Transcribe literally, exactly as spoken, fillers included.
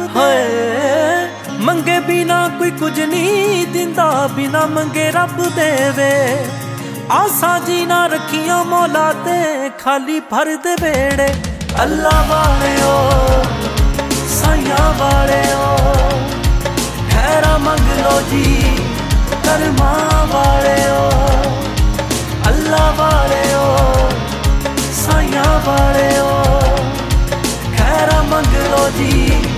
ਹੋਏ ਮੰਗੇ ਬਿਨਾ ਕੋਈ ਕੁਝ ਨਹੀਂ ਦਿੰਦਾ, ਬਿਨਾ ਮੰਗੇ ਰੱਬ ਦੇਵੇ। ਆਸਾਂ ਜੀ ਨਾ ਰੱਖੀਆਂ ਮੌਲਾ ਤੇ ਖਾਲੀ ਭਰ ਦੇ ਵੇੜੇ। ਅੱਲਾ ਵਾਲਿਓ ਸਾਈਆਂ ਵਾਲਿਓ ਖੈਰਾ ਮੰਗ ਲੋ ਜੀ ਕਰਮਾਂ ਵਾਲਿਓ। ਅੱਲਾ ਵਾਲਿਓ ਸਾਈਆਂ ਵਾਲਿਓ ਖੈਰਾ ਮੰਗ ਲੋ ਜੀ